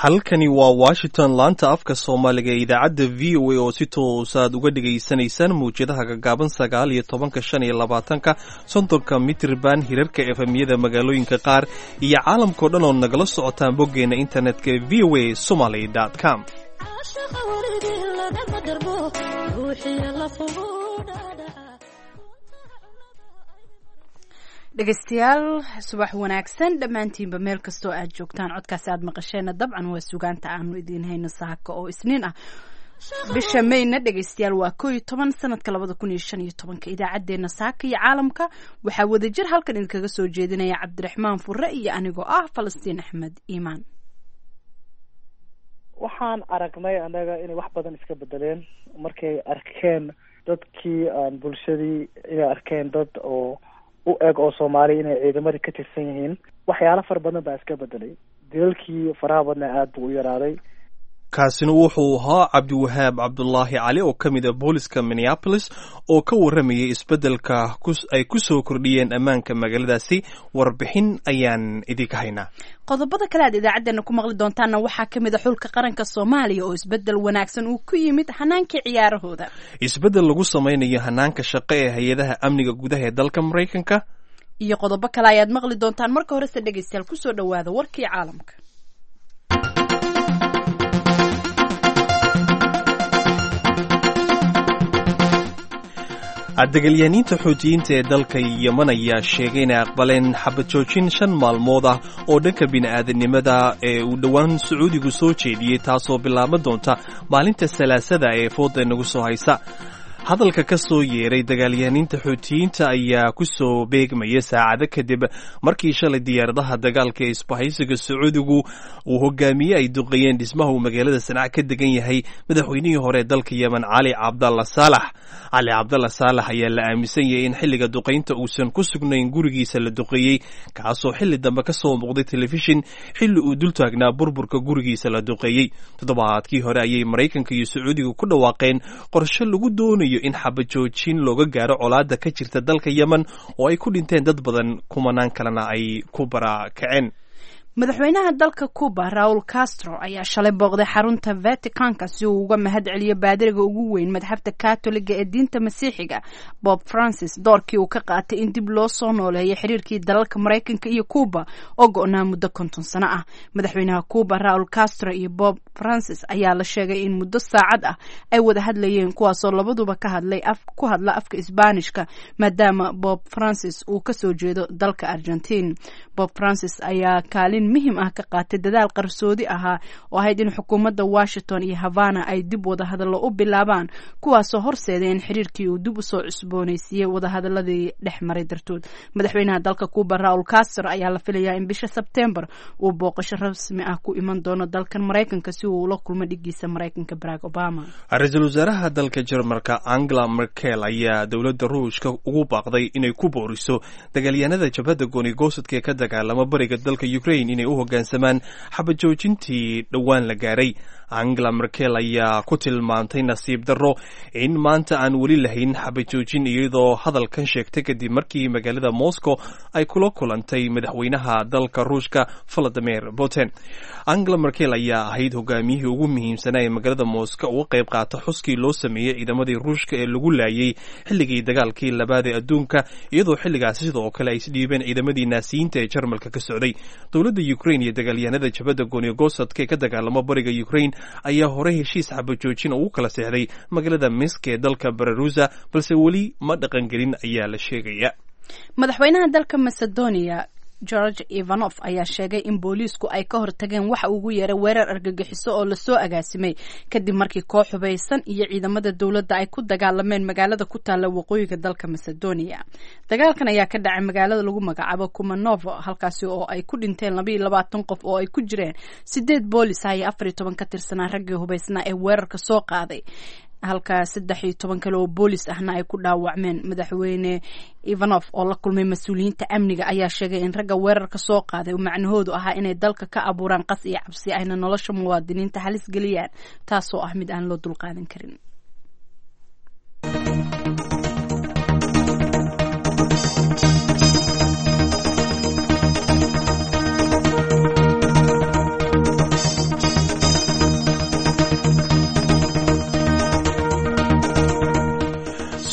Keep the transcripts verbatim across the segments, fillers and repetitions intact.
halkani waa Washington laanta afka Soomaaliga ee idaacadda V O A oo si toos ah uga dhageysanaysaan muujadaha gagaaban sagaal iyo tobanka shan iyo labaatanka soddonka mitirban hirarka F M-yada magaalooyinka qaar iyo caalamkao dhan oo nagala socotaan boggeena internetka ee v o a somali dot com. dhegeystayaal subax wanaagsan dhammaantiinba meel kastoo aad joogtaan codkaasi aad maqasheenna dabcan waa sugaanta aanu idiin hayno saaka oo isniin ah bisha mayna dhegeystayaal waa koo iyo toban sanadka labada kun iyo shan iyo tobanka idaacaddeenna saaka iyo caalamka waxaa wadajir halkan idinkaga soo jeedinaya cabdiraxmaan furre iyo anigoo ah falastiin axmed iimaan. waxaan aragnay annaga inay wax badan iska bedeleen markay arkeen dadkii aan bulshadii inay arkeen dad oo u eg oo Soomaali inay ciidamadii ka tirsan yihiin waxyaalo far badan baa iska bedelay dilalkii faraha badna aad buu u yaraaday. kaasina wuxuu ahaa Cabdiwahaab Cabdullaahi Cali oo ka mid ah booliska Minneapolis oo ka warramayay isbedelka ay ku soo kordhiyeen ammaanka magaaladaasi. warbixin ayaan idinka haynaa. qodobada kale aad idaacaddeenna ku maqli doontaanna waxaa ka mid a xulka qaranka Soomaaliya oo isbedel wanaagsan uu ku yimid hanaankii ciyaarahooda, isbedel lagu samaynayo hanaanka shaqo ee hay-adaha amniga gudaha ee dalka Mareykanka, iyo qodobo kale ayaad maqli doontaan. marka horese dhegeystayaal ku soo dhawaada warkii caalamka. dagaalyahanniinta xoutiyiinta ee dalka Yemen ayaa sheegay inay aqbaleen xabad joojin shan maalmood ah oo dhanka bini'aadanimada ee uu dhowaan Sacuudigu soo jeediyey, taasoo bilaaban doonta maalinta Salaasada ee fooda nagu soo haysa. hadalka ka soo yeeray dagaalyahanniinta xoutiyiinta ayaa ku soo beegmaya saacado kadib markii shalay diyaaradaha dagaalka ee isbahaysiga Sacuudigu uu hogaamiyey ay duqeeyeen dhismaha uu magaalada Sanaa ka degan yahay madaxweynihii hore dalka Yemen Cali Cabdalla Saalax. Cali Cabdalla Saalax ayaa la aaminsan yahay in xilliga duqeynta uusan ku sugnayn gurigiisa la duqeeyey, kaasoo xilli dambe ka soo muuqday telefishin xilli uu dul taagnaa burburka gurigiisa la duqeeyey. toddobaadkii hore ayay Mareykanka iyo Sacuudiga ku dhawaaqeen qorshe lagu doonayo in xabad joojin looga gaaro colaadda ka jirta dalka Yemen oo ay ku dhinteen dad badan, kumanaan kalena ay ku barakaceen. madaxweynaha dalka Cuba Raul Castro ayaa shalay booqday xarunta Vaticanka si uu uga mahadceliyo baadiriga ugu weyn madxabta Kaatoliga ee diinta Masiixiga Pope Francis doorkii uu ka qaatay in dib loo soo nooleeyo xiriirkii dalalka Mareykanka iyo Cuba oo go'naa muddo konton sano ah. madaxweynaha Cuba Raul Castro iyo Pope Francis ayaa la sheegay in muddo saacad ah ay wada hadlayeen, kuwaasoo labaduba ka hadlay af ku hadla afka Isbaanishka maadaama Pope Francis uu ka soo jeedo dalka Argentine. Pope Francis ayaa kaalin muhiim ah ka qaatay dadaal qarsoodi ahaa oo ahayd in xukuumadda Washington iyo Havana ay dib wada hadallo u bilaabaan, kuwaasoo horseeday in xiriirkii uu dib u soo cusboonaysiiyey wadahadaladii dhex maray dartood. madaxweynaha dalka Cuba Raul Castro ayaa la filayaa in bisha Sebtembar uu booqasho rasmi ah ku iman doono dalkan Mareykanka si uu ula kulmo dhigiisa Mareykanka Barack Obama. ra-iisul wasaaraha dalka Jarmalka Angela Merkel ayaa dowladda Ruushka ugu baaqday inay ku booriso dagaalyahanada jabhadda gooni-goosadka ee ka dagaalama bariga dalka Ukraine inay u hoggaansamaan xabad joojintii dhowaan la gaaray. Angela Merkel ayaa ku tilmaantay nasiib darro in maanta aan weli lahayn xabad joojin, iyadoo hadalkan sheegtay kadib markii magaalada Moscow ay kula kulantay madaxweynaha dalka Ruushka Vladimir Putin. Angela Merkel ayaa ahayd hogaamiyihii ugu muhiimsanaa ee magaalada Moscow uga qayb qaata xuskii loo sameeyey ciidamadii Ruushka ee lagu laayay xilligii dagaalkii labaad ee adduunka, iyadoo xilligaasi sidoo kale ay isdhiibeen ciidamadii naasiyiinta ee Jarmalka ka socday. dowladda Ukraine iyo dagaalyahanada jabhadda gooni-goosadka ee ka dagaalama bariga Ukraine ayaa hore heshiis xabad joojin ugu kala seexday magaalada Minsk ee dalka Belarus, balse weli ma dhaqangelin ayaa la sheegaya. madaxweynaha dalka Macedonia George Ivanov ayaa sheegay in booliisku ay ka hortageen waxa ugu yeeray weerar argagixiso oo lasoo agaasimay kadib markii koox hubeysan iyo ciidamada dowladda ay ku dagaalameen magaalada ku taalla waqooyiga dalka Macedonia. dagaalkan ayaa ka dhacay magaalada lagu magacaabo Kumanovo, halkaasi oo ay ku dhinteen laba iyo labaatan qof oo ay ku jireen sideed boolis ah iyo afar iyo toban ka tirsanaa raggii hubeysnaa ee weerarka soo qaaday, halka saddex iyo toban kale oo boolis ahna ay ku dhaawacmeen. madaxweyne Ivanov oo la kulmay mas-uuliyiinta amniga ayaa sheegay in ragga weerarka soo qaaday uu macnahoodu ahaa inay dalka ka abuuraan qas iyo cabsi ayna nolosha muwaadiniinta halis geliyaan, taasoo ah mid aan loo dulqaadan karin.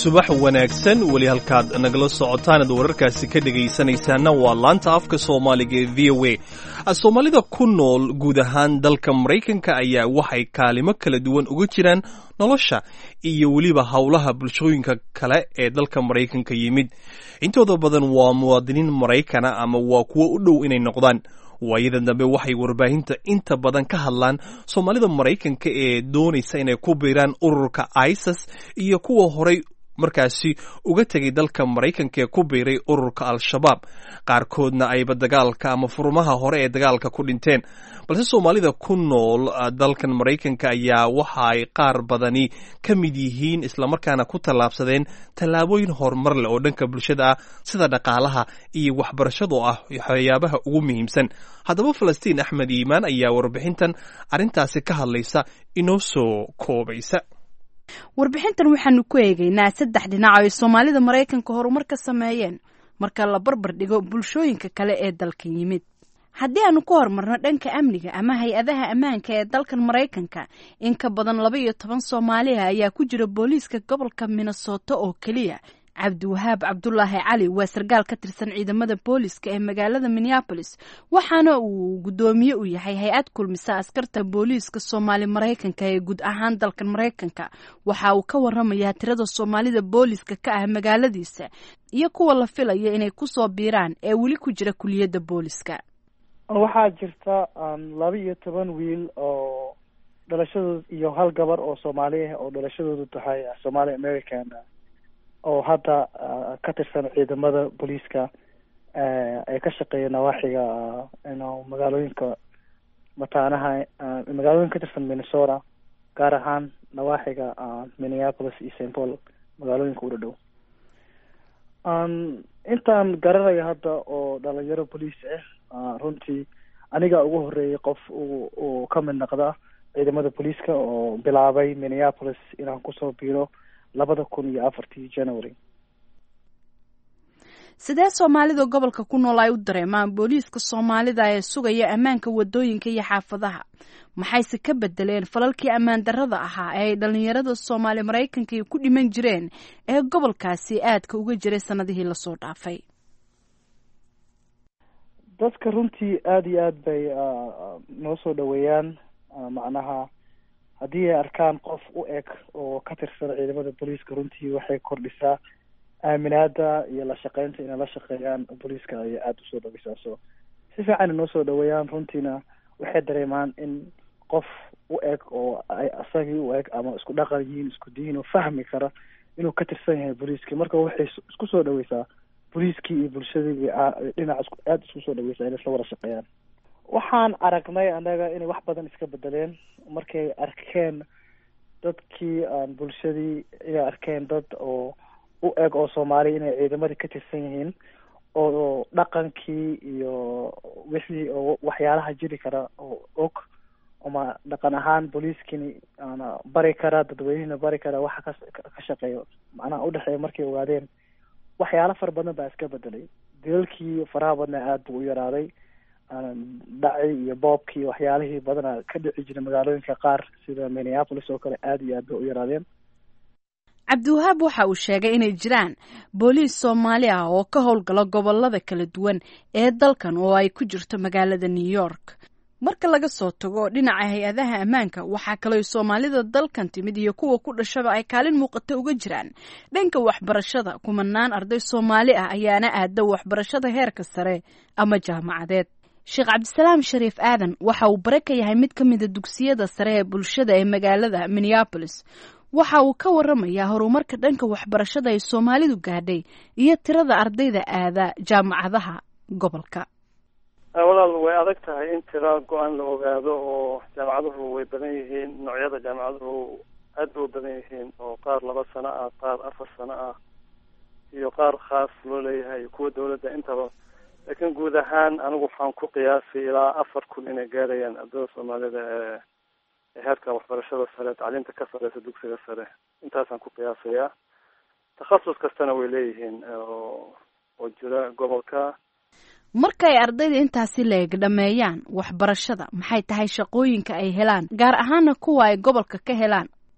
subax wanaagsan weli halkaad nagala socotaanad wararkaasi ka dhegaysanaysaana waa laanta afka soomaaliga ee v o a soomaalida ku nool guud ahaan dalka maraykanka ayaa waxay kaalimo kala duwan uga jiraan nolosha iyo weliba howlaha bulshooyinka kale ee dalka maraykanka yimid intooda badan waa muwaadiniin maraykana ama waa kuwo u dhow inay noqdaan waayada dambe waxay warbaahinta inta badan ka hadlaan soomaalida maraykanka ee doonaysa inay ku biiraan ururka isis iyo kuwa horay markaasi uga tegay dalka maraykanka ee ku biiray ururka al-shabaab qaarkoodna ayba dagaalka ama furmaha hore ee dagaalka ku dhinteen balse soomaalida ku nool dalkan maraykanka ayaa waxa ay qaar badani ka mid yihiin islamarkaana ku tallaabsadeen tallaabooyin horumar leh oo dhanka bulshada ah sida dhaqaalaha iyo waxbarashada oo ah waxyaabaha ugu muhiimsan haddaba falastiin axmed iimaan ayaa warbixintan arrintaasi ka hadlaysa inoo soo koobaysa warbixintan waxaanu ku eegaynaa saddex dhinac ay soomaalida maraykanka horumar ka sameeyeen marka la barbar dhigo bulshooyinka kale ee dalkan yimid haddii aanu ku horumarno dhanka amniga ama hay-adaha ammaanka ee dalkan maraykanka in ka badan laba iyo toban soomaaliya ayaa ku jira booliiska gobolka minnesota oo keliya cabdiwahaab cabdulaahi cali waa sarkaal ka tirsan ciidamada booliiska ee magaalada minneabolis waxaana uu guddoomiye u yahay hay-ad kulmisa askarta booliiska soomaali maraykanka ee guud ahaan dalkan maraykanka waxa uu ka waramayaa tirada soomaalida booliiska ka ah magaaladiisa iyo kuwa la filaya inay kusoo biiraan ee weli ku jira kuliyadda booliiska waxaa jirta laba iyo toban wiil oo dhalashadooda iyo hal gabar oo soomaali ah oo dhalashadoodu tahay Somali American oo hadda ka tirsan ciidamada booliiska ay ka shaqeeyaan nawaaxiga inuu magaalooyinka mataanaha magaalooyinka ka tirsan Minnesota gaar ahaan nawaaxiga Minneapolis iyo Saint Paul magaalooyinka u dhow intaan garanayo hadda oo dhalinyaro booliis ah runtii aniga ugu horeeyay qof uu ka mid noqda ciidamada booliiska oo bilaabay Minneapolis inaan kusoo biiro labada kun iyo afartii January. sidee soomaalida gobolka ku nool ay u dareemaan booliiska soomaalida ee sugaya ammaanka wadooyinka iyo xaafadaha maxayse ka bedeleen falalkii ammaan darrada ahaa ee ay dhalinyarada Soomaali Maraykanka ku dhiman jireen ee gobolkaasi aadka uga jiray sanadihii la soo dhaafay dadka runtii aad iyo aad bay noo soo dhaweeyaan macnaha haddii ay arkaan qof u eg oo ka tirsan ciidamada booliiska runtii waxay kordhisaa aaminaada iyo la shaqeynta inay la shaqeeyaan booliiska ayay aada usoo dhaweysaa so si fiican inoo soo dhaweeyaan runtiina waxay dareemaan in qof u eg oo ay asagii u eg ama isku dhaqan yihiin isku diin oo fahmi kara inuu ka tirsan yahay booliiska marka waxay isku soo dhaweysaa booliiskii iyo bulshadii dhinac isku aada isku soo dhaweysaa inay isla wada shaqeeyaan waxaan aragnay anaga inay wax badan iska bedeleen markay arkeen dadkii aan bulshadii inay arkeen dad oo u eg oo Soomaali inay ciidamadii ka tirsan yihiin oo dhaqankii iyo wixii oo waxyaalaha jiri kara oo og ama dhaqan ahaan booliiskini ana bari kara dadweynaha bari kara waxa ka shaqeeyo macnaha u dhaxeeyo markay ogaadeen waxyaalo far badan baa iska bedelay dilalkii faraha badna aad buu u yaraaday dhacay iyo boobkii waxyaalihii badana ka dhici jiray magaalooyinka qaar sida Minneapolis oo kale aad iyo aad bay u yaraadeen cabdiwahaab waxa uu sheegay inay jiraan booliis Soomaali ah oo ka howlgala gobolada kala duwan ee dalkan oo ay ku jirto magaalada New York marka laga soo tago dhinaca hay-adaha ammaanka waxaa kaloo Soomaalida dalkan timid iyo kuwa ku dhashaba ay kaalin muuqata uga jiraan dhanka waxbarashada kumanaan arday Soomaali ah ayaana aada waxbarashada heerka sare ama jaamacadeed Sheekh Cabdisalaam Shariif Aadan waxa uu bare ka yahay mid ka mid ah dugsiyada sare ee bulshada ee magaalada Minneapolis waxa uu ka waramayaa horumarka dhanka waxbarashada ay Soomaalidu gaadhay iyo tirada ardayda aada jaamacadaha gobolka walaal way adag tahay in tira go-aan la ogaado oo jaamacaduhu way badan yihiin noocyada jaamacaduhu aad bay u badan yihiin oo qaar laba sano ah qaar afar sano ah iyo qaar khaas loo leeyahay kuwa dawladda intaba laakiin guud ahaan anigu waxaan ku qiyaasay ilaa afar kun inay gaarayaan ardayda Soomaalida ee heerka waxbarashada sare tacliinta ka sareysa dugsiga sare intaasaan ku qiyaasayaa takhasus kastana way leeyihiin oo oo jira gobolka markay ardayda intaasi leeg dhameeyaan waxbarashada maxay tahay shaqooyinka ay helaan gaar ahaana kuwa ay gobolka ka helaan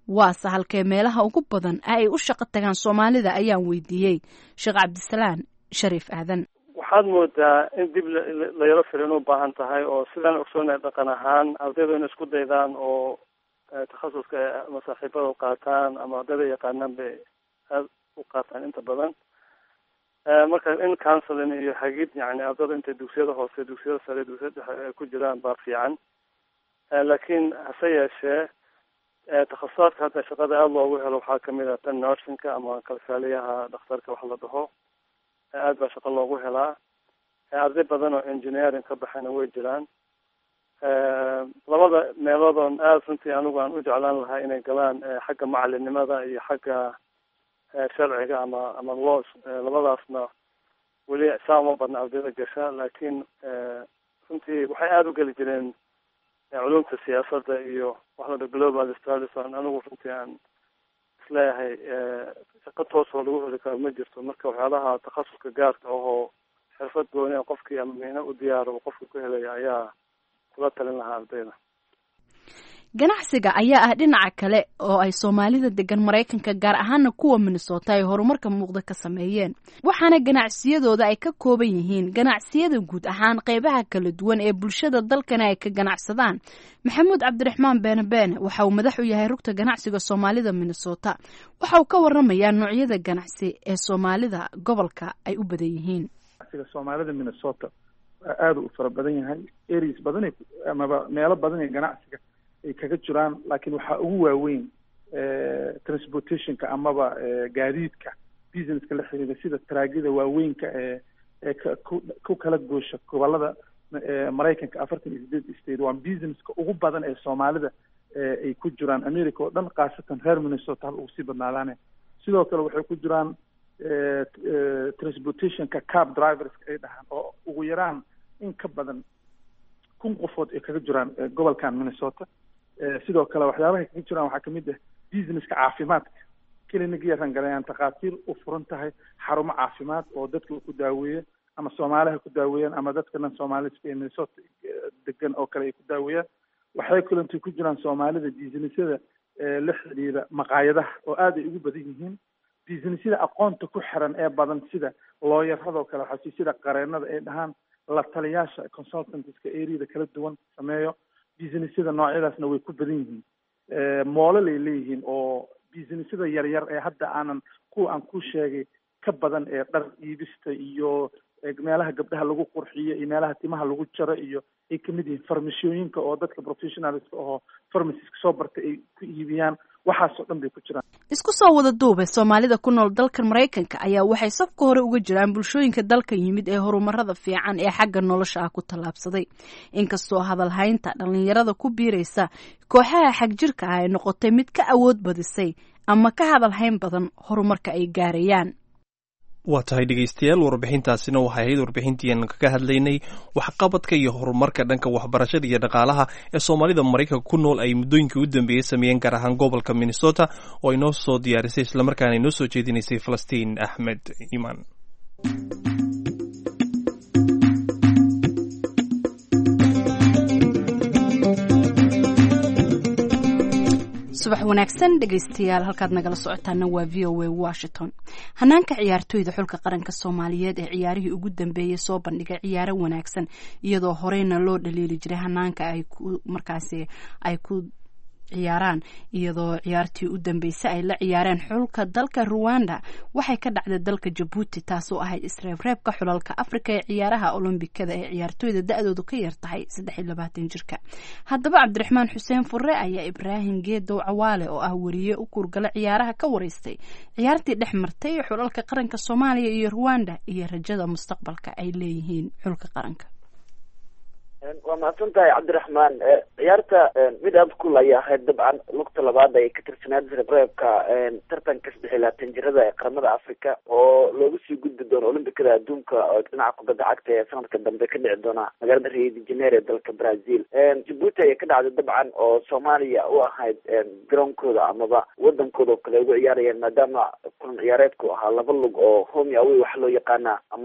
waase halkee meelaha ugu badan ay u shaqo tagaan soomaalida ayaan weydiiyey sheekh cabdisalaan shariif aadan. waxaad moodaa in dib la yaro firin u baahan tahay oo sidaan ogsoonahay dhaqan ahaan ardayda inay isku daydaan oo takhasuska ama saaxiibada u qaataan ama ardayda yaqaanaan bay aada u qaataan inta badan. marka in counseling iyo hagid yani ardayda intay dugsiyada hoose dugsiyada sare dugsiyada dhexe ay ku jiraan baa fiican. laakiin hase yeeshee takhasusaadka hadda shaqada aada loogu helo waxaa kamid ah tan nursingka ama kalkaaliyaha dhakhtarka wax la dhaho, aada baa shaqo loogu helaa. arday badan oo engineering ka baxayna way jiraan. labada meeloodon aada runtii anigu aan u jeclaan lahaa inay galaan xagga macalinimada iyo xagga sharciga ama ama laws, labadaasna weli saa uma badna ardayda gasha, laakiin runtii waxay aada u geli jireen culumta siyaasadda iyo wax la dhaho global studies. anigu runtii aan isleeyahay shaqo toos oo lagu heli karo ma jirto. marka waxyaalaha takhasuska gaarka ahoo xirfad gooni qofkii ama mihno u diyaaro qofka ku helaya ayaa kula talin lahaa ardayda. ganacsiga ayaa ah dhinaca kale oo ay soomaalida degan maraykanka gaar ahaana kuwa Minnesota ay horumarka muuqda ka sameeyeen, waxaana ganacsiyadooda ay ka kooban yihiin ganacsiyada guud ahaan qaybaha kala duwan ee bulshada dalkana ay ka ganacsadaan. maxamuud cabdiraxmaan beene beene waxa uu madax u yahay rugta ganacsiga soomaalida Minnesota. waxa uu ka waramayaa noocyada ganacsi ee soomaalida gobolka ay u badan yihiin. ganacsiga soomaalida Minnesota aad u fara badan yahay, areas badan ama meelo badan ee ganacsiga ay kaga jiraan, laakiin waxaa ugu waaweyn transportationka amaba gaadiidka businesska la xiriira sida taraagida waaweynka ee ee ku kala goosha gobolada maraykanka afartan iyo sideed state. waa businesska ugu badan ee soomaalida ay ku jiraan america oo dhan, khaasatan reer Minnesota hal ugu sii badnaadaane. sidoo kale waxay ku jiraan transportationka cab drivers ay dhahaan oo ugu yaraan in ka badan kun qofood ay kaga jiraan gobolkan Minnesota. sidoo kale waxyaabahay kaga jiraan waxaa kamid ah businesska caafimaadka, clinic-ya rangalayaan takhaatiir u furan tahay, xarumo caafimaad oo dadka ku daaweeya ama Soomaaliha ku daaweeyaan ama dadka dhan Soomaaliska ee Minnesota degan oo kale ay ku daaweeyaan. waxay kaloo ku jiraan Soomaalida businessyada la xiriira maqaayadaha oo aad ay ugu badan yihiin. businessyada aqoonta ku xiran ee badan sida looyarada oo kale, xafiisyada qareenada ay dhahaan, la taliyaasha consultantska areada kala duwan sameeyo. businessyada noocyadaasna way ku badan yihiin. moolal ay leeyihiin oo businessyada yaryar ee hadda aanan kuwa aan ku sheegay ka badan ee dhar iibista iyo meelaha gabdhaha lagu qurxiyo iyo meelaha timaha lagu jaro iyo ay kamid yihiin farmashooyinka oo dadka professionalska oo pharmaciska soo bartay ay ku iibiyaan. waxaasoo dhan bay ku jiraan. isku soo wada duube soomaalida ku nool dalka Maraykanka ayaa waxay safka hore uga jiraan bulshooyinka dalka yimid ee horumarada fiican ee xagga nolosha ah ku tallaabsaday. inkastoo hadal haynta dhalinyarada ku biiraysa kooxaha xag jirka ah ay noqotay mid ka awood badisay ama ka hadal hayn badan horumarka ay gaarayaan. waa tahay dhegaystayaal, warbixintaasina waxay ahayd warbixintiian kaga hadlaynay waxqabadka iyo horumarka dhanka waxbarashada iyo dhaqaalaha ee soomaalida maraykanka ku nool ay muddooyinkii u dambeeyey sameeyeen gaar ahaan gobolka Minnesota oo ay noo soo diyaarisay islamarkaana ay noo soo jeedinaysay Falastiin Axmed Imaan. subax wanaagsan dhegaystayaal, halkaad nagala socotaana waa v o a Washington. hanaanka ciyaartooyda xulka qaranka Soomaaliyeed ee ciyaarihii ugu dambeeyay soo bandhigay ciyaaro wanaagsan iyadoo horeyna loo dhaliili jiray hanaanka ay ku markaasi ay ku ciyaaraan, iyadoo ciyaartii u dambeysay ay la ciyaareen xulka dalka Rwanda waxay ka dhacday dalka Djibouti, taasoo ahayd isreebreebka xulalka Afrika ee ciyaaraha Olombikada ee ciyaartooyda da'doodu ka yar tahay saddex iyo labaatan jirka. haddaba Cabdiraxmaan Xuseen Furre ayaa Ibraahim Geedow Cawaale oo ah wariye u kurgala ciyaaraha ka wareystay ciyaartii dhex martay xulalka qaranka Soomaaliya iyo Rwanda iyo rajada mustaqbalka ay leeyihiin xulka qaranka. waa mahadsan tahay Cabdiraxmaan. ciyaarta mid aad ku laya ahayd dabcan lugta labaad ay ka tirsaneyd reebreebka tartanka saddex iyo labaatan jirada ee qaramada Afrika oo loogu sii gudbi doono Olombikada adduunka oo dhinaca kubadda cagta ee sanadka dambe ka dhici doona magaalada Rio de Janeiro ee dalka Brazil. Djibouti ay ka dhacday dabcan oo Soomaaliya u ahayd garoonkooda amaba wadankooda oo kale ugu ciyaarayeen maadaama kulan ciyaareedku ahaa laba lug oo home away wax loo yaqaana amaba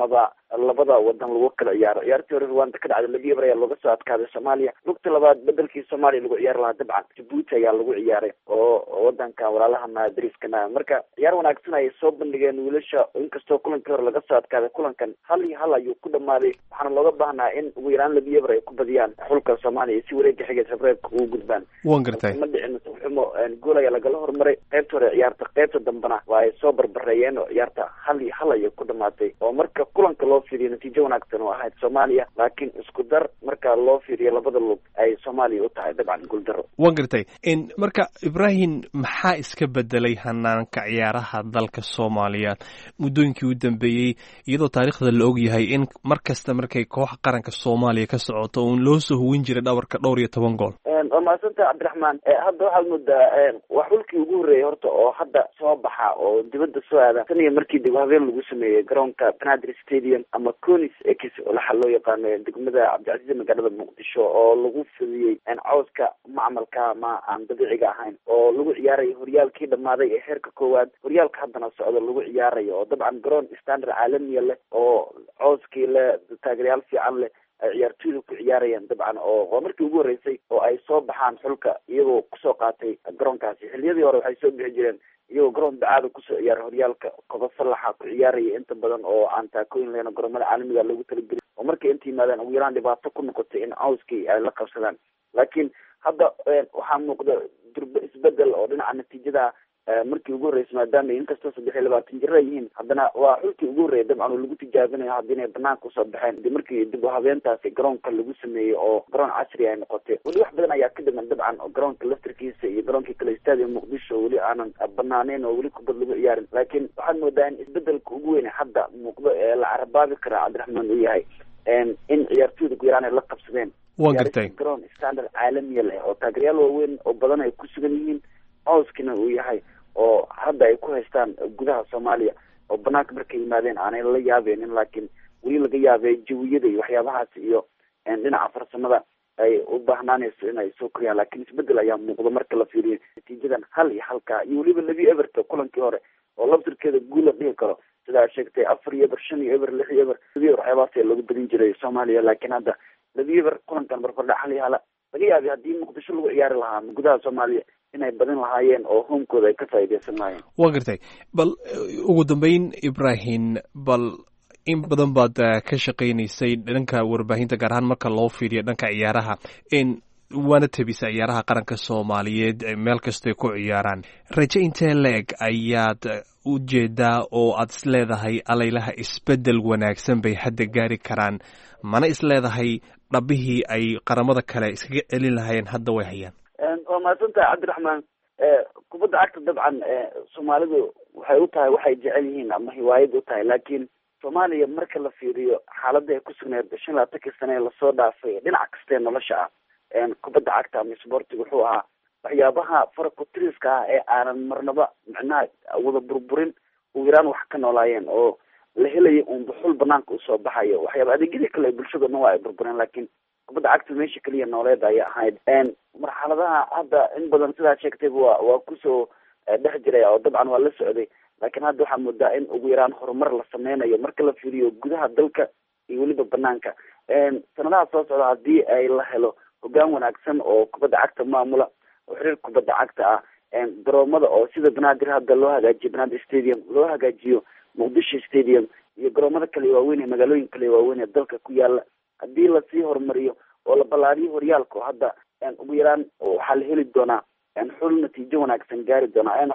labada wadan lagu kala ciyaaro. ciyaartii hore Rwanda ka dhacday laba eber ayaa looga soo adkaaday Soomaaliya. lugta labaad bedelkii Soomaaliya lagu ciyaari lahaa dabcan Djibouti ayaa lagu ciyaaray oo wadanka walaalaha Madriskana. marka ciyaar wanaagsan ay soo bandhigeen wiilasha, inkastoo kulankii hore laga soo adkaaday. kulankan hal iyo hal ayuu ku dhamaaday, waxaana looga baahnaa in ugu yaraan laba eber ay ku badiyaan xulka Soomaaliya si wareegga xiga Reebka ugu gudbaan. waan gartay ma dhicin xumo gool ayaa lagala hormaray qaybta hore ciyaarta, qaybta dambana waa ay soo barbareeyeen oo ciyaarta hal iyo hal ayay ku dhamaatay. oo marka kulanka loo fiiriyo natiijo wanaagsan oo ahayd Soomaaliya, laakiin isku dar marka loo fiiriyo labada lug ay Soomaaliya u tahay dabcan guul daro. waan gartay in marka Ibrahim maxaa iska bedelay hanaanka ciyaaraha dalka Soomaaliya muddooyinkii u dambeeyay, iyadoo taariikhda la og yahay in markasta markay koox qaranka Soomaaliya ka socoto uun loo soo huwin jiray dhabarka dhowr iyo toban gool. waa maasanta Cabdiraxmaan, hadda waxaad moodaa waa xulkii ugu horreeyay horta oo hadda soo baxa oo dibadda soo aada tan iyo markii dib habeen lagu sameeyey garoonka Banaadir Stadium ama Conis X waxa loo yaqaano degmada Cabdicasiis magaalada Muqdisho, oo lagu fidiyey cawska macmalka ma aan dabiiciga ahayn, oo lagu ciyaarayo horyaalkii dhamaaday ee heerka koowaad. horyaalka haddana socdo lagu ciyaarayo oo dabcan garoon standard caalamiya leh oo cawskii leh, taageerayaal fiican leh, ay ciyaartooydu ku ciyaarayaan dabcan. oo waa markii ugu horreysay oo ay soo baxaan xulka iyagoo kusoo qaatay garoonkaasi. xilliyadii hore waxay soo bixi jireen iyagoo garoon bacaada kusoo ciyaara horyaalka koba salaxa ku ciyaaraya inta badan oo aan taakooyin lehna garoomada caalamiga loogu talagelin, oo markay inta yimaadaan ugu yaraan dhibaato ku noqotay in cawskii ay la qabsadaan. laakiin hadda waxaa muuqda durba isbedel oo dhinaca natiijada markii ugu horreysay, maadaama inkastoo saddex iyo labaatan jir ay yihiin, haddana waa xulkii ugu horreeyay dabcan oo lagu tijaabinayo haddii inay banaanka usoo baxeen dib markii dib u habeentaasi garoonka lagu sameeyey oo garoon casri ay noqotay. weli wax badan ayaa ka dhiman dabcan oo garoonka laftarkiisa iyo garoonkii kale stadium Muqdisho weli aanan banaaneyn oo weli kubad lagu ciyaarin. laakiin waxaad moodaa in isbedelka ugu weyn hadda muuqdo ee la carabaabi karaa Cabdiraxmaan uu yahay in ciyaartooyda ku yaraan ay la qabsadeen waan gartay garoon standard caalamiya leh oo taageerayaal waaweyn oo badan ay ku sugan yihiin, cawskina uu yahay oo hadda ay ku haystaan gudaha Soomaaliya oo banaanka markay yimaadeen aanay la yaabeenin, laakiin weli laga yaabay jawiyada iyo waxyaabahaas iyo dhinaca farsamada ay u baahnaanayso inay soo koriyaan. laakiin isbedel ayaa muuqda marka la fiiriyo natiijadan hal iyo halka iyo weliba labi eberta kulankii hore oo laftirkeeda guul la dhihi karo, sidaa sheegtay afar iyo eber, shan iyo eber, lix iyo eber, labi eber waxyaabahaas ayaa lagu badin jiray Soomaaliya. laakiin hadda labi eber kulankan barbardhac hal iyo hala laga yaabay haddii Muqdisho lagu ciyaari lahaa gudaha Soomaaliya inay badin lahaayeen oo hoomkooda ay ka faa'iideysan lahaayeen. waa gartay bal ugu dambeyn Ibrahim, bal in badan baad ka shaqaynaysay dhanka warbaahinta gaar ahaan marka loo fiiriyo dhanka ciyaaraha, in waana tabisa ciyaaraha qaranka Soomaaliyeed meel kastay ku ciyaaraan. rajo intee leeg ayaad u jeedaa oo aad isleedahay alaylaha isbedel wanaagsan bay hadda gaari karaan, mana isleedahay dhabihii ay qaramada kale iskaga celin lahaayeen hadda way hayaan? waa mahadsantahay Cabdiraxmaan. kubadda cagta dabcan Soomaalidu waxay u tahay waxay jecel yihiin ama hiwaayad u tahay, laakiin Soomaaliya marka la fiiriyo xaaladda ay ku sugnayd shan labaatankii sane ee lasoo dhaafay dhinac kastee nolosha ah, kubadda cagta ama sportiga wuxuu ahaa waxyaabaha farakutiriska ah ee aanan marnaba macnaha wada burburin ugu yaraan wax ka noolaayeen, oo la helayo un buxul banaanka usoo baxayo. waxyaaba adeegyadii kale ee bulshada dhan waa ay burbureen, laakiin kubadda cagta meesha keliya nooleed ayay ahayd. marxaladaha hadda in badan sidaa sheegtayba waa waa kusoo dhex jiray oo dabcan waa la socday, laakiin hadda waxaa moodaa in ugu yaraan horumar la sameynayo marka la fiiriyo gudaha dalka iyo weliba banaanka. sanadaha soo socda haddii ay la helo hogaan wanaagsan oo kubadda cagta maamula oo xiriir kubadda cagta ah, garoomada oo sida Banaadir hadda loo hagaajiyo Banaadir Stadium, loo hagaajiyo Muqdisho Stadium iyo garoomada kale waaweyn ee magaalooyin kale waaweyn ee dalka ku yaala, haddii lasii horumariyo oo la ballaariyo horyaalka oo hadda ugu yaraan waxaa la heli doonaa xul natiijo wanaagsan gaari doonaa.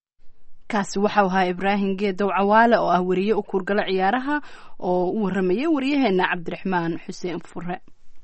kaasi waxau ahaa Ibrahim Geedow Cawaale oo ah wariye u kurgala ciyaaraha oo u waramayay wariyaheena Cabdiraxmaan Xuseen Fure.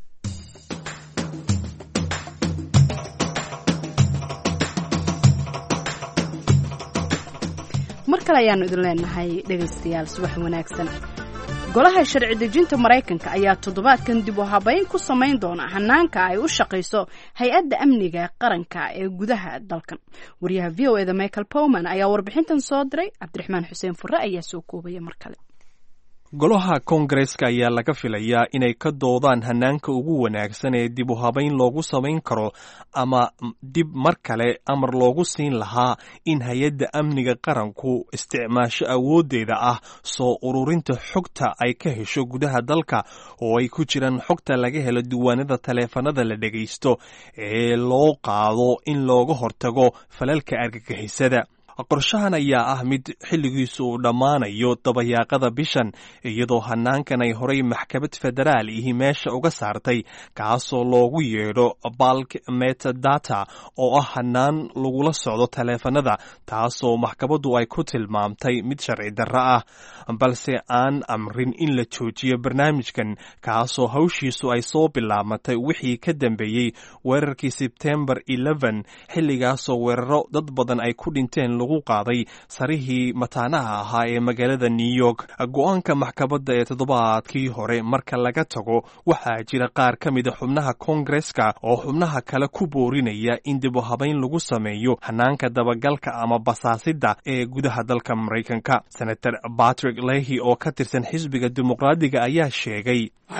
mar kale ayaanu idin leenahay dhegaystayaal subax wanaagsan. golaha sharci dejinta Mareykanka ayaa toddobaadkan dib u habayn ku samayn doona hanaanka ay u shaqeyso hay-adda amniga qaranka ee gudaha dalkan. wariyaha V O A da Michael Powman ayaa warbixintan soo diray. Cabdiraxmaan Xuseen Fure ayaa soo koobaya mar kale. golaha koongareeska ayaa laga filayaa inay ka doodaan hanaanka ugu wanaagsan ee dib u habayn loogu samayn karo ama dib mar kale amar loogu siin lahaa in hay-adda amniga qaranku isticmaasho awooddeeda ah soo ururinta xogta ay ka hesho gudaha dalka oo ay ku jiraan xogta laga helo diiwaanada taleefanada la dhegaysto ee loo qaado in looga hortago falalka argagixisada. qorshahan ayaa ah mid xilligiisu uu dhammaanayo dabayaaqada bishan iyadoo hanaankan ay horay maxkamad federaal ihi meesha uga saartay kaasoo loogu yeedho bulk metadata oo ah hanaan lagula socdo taleefanada taasoo maxkamaddu ay ku tilmaamtay mid sharci darro ah balse aan amrin in la joojiyo barnaamijkan kaasoo hawshiisu ay soo bilaabatay wixii ka dambeeyey weerarkii sebtembar eleven xilligaasoo weeraro dad badan ay ku dhinteen lagu qaaday sarihii mataanaha ahaa ee magaalada New York. go-aanka maxkamadda ee toddobaadkii hore marka laga tago waxaa jira qaar ka mid a xubnaha koongareeska oo xubnaha kale ku boorinaya in dib u habayn lagu sameeyo hanaanka dabagalka ama basaasidda ee gudaha dalka Maraykanka. Senator Patrick Leahy oo ka tirsan xisbiga dimuqraadiga ayaa sheegay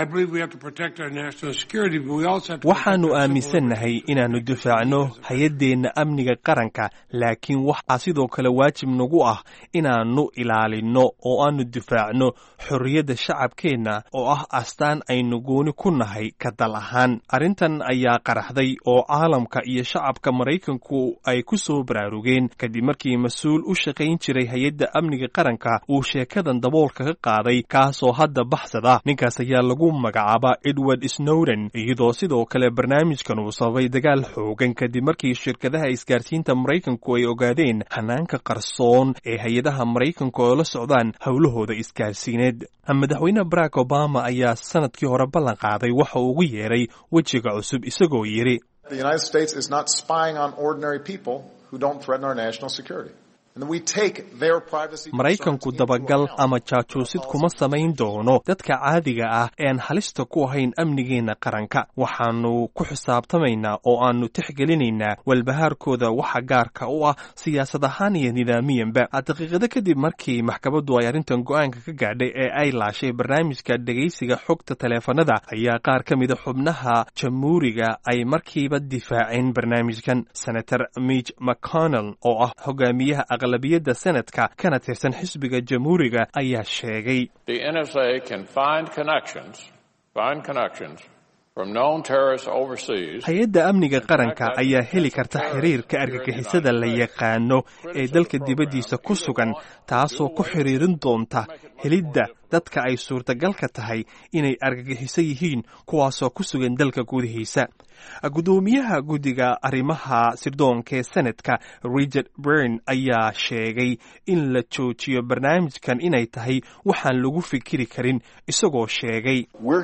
waxaanu aaminsannahay inaannu difaacno hay-addeenna amniga qaranka laakiin waxaa sidoo kale waajib nagu ah inaannu ilaalinno oo aanu difaacno xorriyadda shacabkeenna oo ah astaan aynu gooni ku nahay ka dal ahaan. arrintan ayaa qaraxday oo caalamka iyo shacabka Maraykanku ay ku soo baraarugeen kadib markii mas-uul u shaqayn jiray hay-adda amniga qaranka uu sheekadan daboolka ka qaaday kaasoo hadda baxsada. ninkaas ayaa lagu magacaaba Edward Snowden iyadoo sidoo kale barnaamijkan uu sababay dagaal xoogan kadib markii shirkadaha isgaarsiinta Maraykanku ay ogaadeen hanaanka qarsoon ee hay-adaha Maraykanku oo la socdaan howlahooda isgaarsiineed. madaxweyne Barack Obama ayaa sanadkii hore ballan qaaday waxa uu ugu yeeray wejiga cusub isagoo yiri The United States is not spying on ordinary people who don't threaten our national security. Maraykanku dabagal ama jaajuusid kuma samayn doono dadka caadiga ah ee aan halista ku ahayn amnigeena qaranka. waxaanu ku xisaabtamaynaa oo aanu tixgelinaynaa walbahaarkooda waxa gaarka u ah siyaasad ahaan iyo nidaamiyanba. daqiiqado kadib markii maxkamaddu ay arrintan go-aanka ka gaadhay ee ay laashay barnaamijka dhegaysiga xogta taleefanada ayaa qaar ka mida xubnaha jamhuuriga ay markiiba difaaceen barnaamijkan. Senator Mitch McConnell oo ah hogaamiyaha aqlabiyadda senadka kana tirsan xisbiga jamhuuriga ayaa sheegay The N S A can find connections, find connections from known terrorists overseas. hay-adda amniga qaranka ayaa heli karta xiriirka argagixisada la yaqaano ee dalka dibaddiisa ku sugan taasoo ku xiriirin doonta helidda dadka ay suurtagalka tahay inay argagixiso yihiin kuwaasoo ku sugan dalka gudihiisa. gudoomiyaha guddiga arrimaha sirdoonka ee senadka Richard Byrne ayaa sheegay in la joojiyo barnaamijkan inay tahay waxaan lagu fikiri karin isagoo sheegay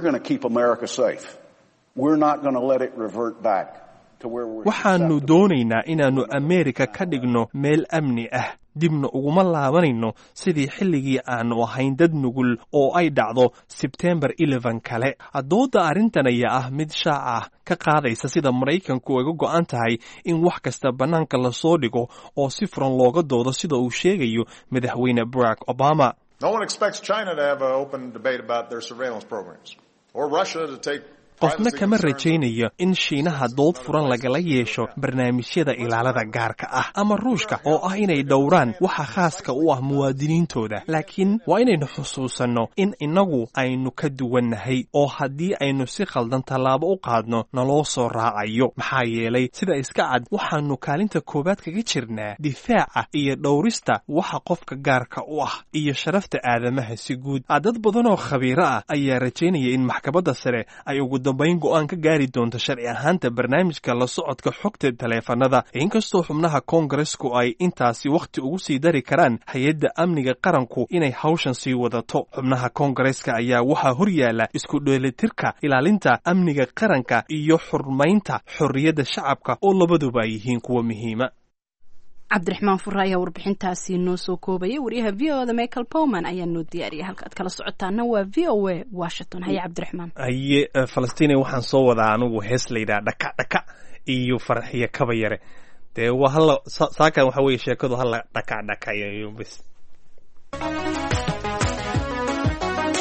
waxaanu doonaynaa inaannu Ameerika ka dhigno meel amni ah dibna uguma laabanayno sidii xilligii aanu ahayn dad nugul oo ay dhacdo Sebtembar eleven kale. dooda arrintan ayaa ah mid shaac ah ka qaadaysa sida Maraykanku uga go'an tahay in wax kasta bannaanka la soo dhigo oo si furan looga doodo sida uu sheegayo madaxweyne Barack Obama. No one expects China to have an open debate about their surveillance programs or Russia to take qofna kama rajaynayo in Shiinaha dood furan lagala yeesho barnaamijyada ilaalada gaarka ah ama Ruushka oo ah inay dhowraan waxa khaaska u ah muwaadiniintooda. laakiin waa inaynu xusuusanno in inagu aynu ka duwannahay oo haddii aynu si khaldan tallaabo u qaadno naloo soo raacayo. maxaa yeelay sida iska cad waxaanu kaalinta koowaad kaga jirnaa difaaca iyo dhowrista waxa qofka gaarka u ah iyo sharafta aadamaha si guud. dad badan oo khabiiro ah ayaa rajaynaya in maxkamadda sare ay ugu dambayn go'aan ka gaari doonto sharci ahaanta barnaamijka la socodka xogta taleefanada. inkastoo xubnaha koongareesku ay intaasi wakhti ugu sii dari karaan hay-adda amniga qaranku inay hawshan sii wadato. xubnaha koongareeska ayaa waxaa horyaala isku dheelitirka ilaalinta amniga qaranka iyo xurmaynta xorriyadda shacabka oo labaduba ay yihiin kuwa muhiima. cabdiraxmaan furre ayaa warbixintaasi noo soo koobayay. wariyaha v o da Michael Powman ayaa noo diyaariyay. halka aad kala socotaana waa v o a Washington. haye cabdiraxmaan. haye Falastiin waxaan soo wadaa anigu hees la yidhaha dhaka dhaka iyo farxiyo kaba yare. dee waa hal saakan waxa weeye sheekadu hal dhaka dhaka iyo bis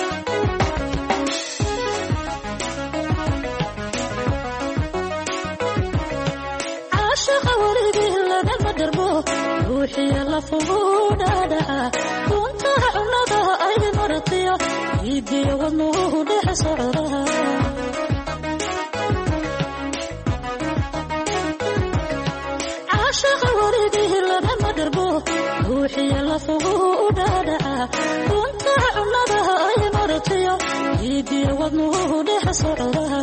ruuxiya lafuudhadhaca duntaha cunada ay maratiyo iidiyo wadnuhu dhex socdaha caashaqa warigii lagama dharbo ruuxiya lafuudhadhaca duntaha cunada ay maratiyo iidiyo wadnuhu dhex socdaha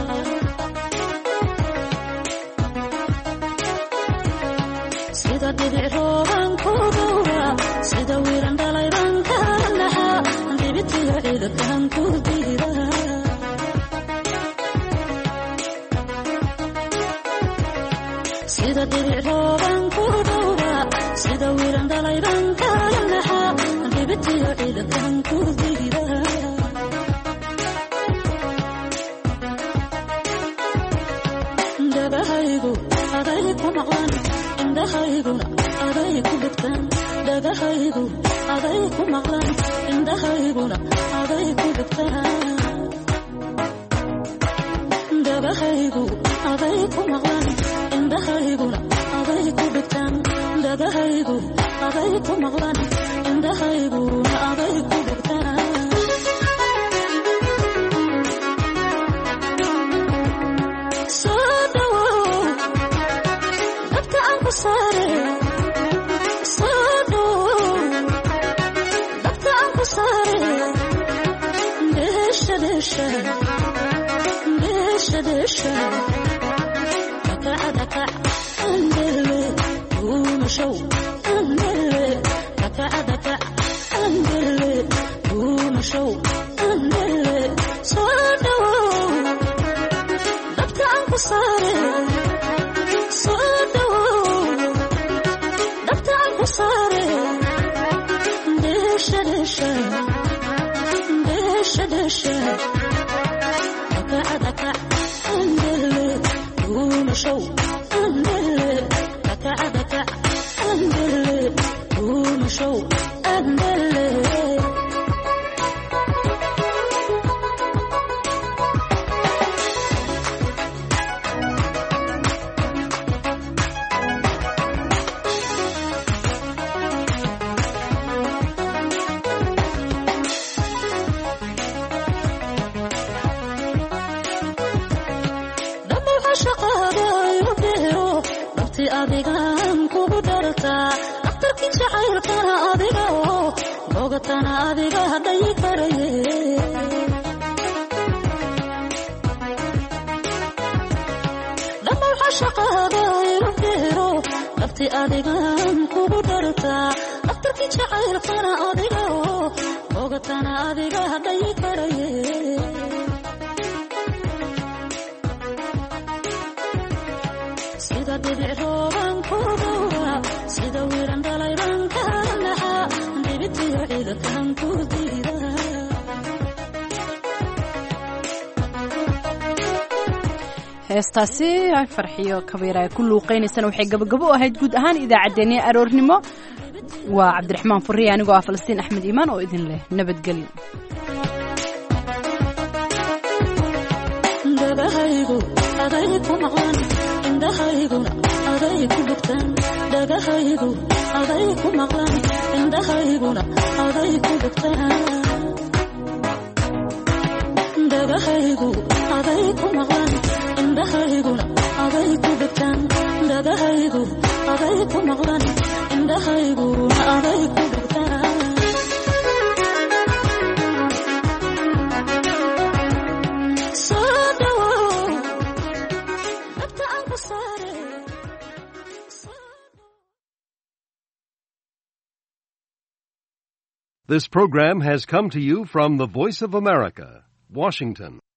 sida dhibic rooban ku dhowra sida wiiran dhalayban ka naxa dhibitiyo ciidankan ku diida sida dhibic rooban ku dhowra sida wiiran dhalayban ka naxa dhibitiyo ciidankan ku diida dabahaygu aday ku maqlan indhahayguna aday ku dhigtaan dhagahaygu aday ku maqlan indhahayguna aday ku dhigtaan dhagahaygu aday ku maqlan indhahayguna aday ku dhigtaan dhagahaygu aday ku maqlan indhahayguna aday ku dhigtaan sare sado dabta aan ku sare desha desha desha desha daka daka andele uma show andele daka daka andele uma show andele sado dabta aan ku sare sado sare desha desha desha desha daka daka andele uma show andele daka daka andele uma show andele adigan kugu dhartaa dhaqtarkii jacaylkana adiga oo bogatana adiga hadhay karaye dhammaw xashaqaada iru beero dhabti adigan kugu dhartaa dhaqtarkii jacaylkana adiga oo bogatana adiga hadhay karaye sida dhibic rooban ku dhowra sida wiiran dhalayban ka naxa dhibitiyo ciidankan ku diida heestaasi ay farxiyo kabiira ay ku luuqaynaysana waxay gabagabo u ahayd guud ahaan idaacaddeenii aroornimo waa cabdiraxmaan furriye anigoo ah falastiin axmed iimaan oo idin leh nabadgelyo dabahaygu aday ku maqlan indhahayguna aday ku dhigtaan dhagahaygu aday ku maqlan indhahayguna aday ku dhigtaan dhagahaygu aday ku maqlan indhahayguna aday ku dhigtaan dhagahaygu aday ku maqlan indhahayguna aday ku dhigtaan This program has come to you from the Voice of America, Washington.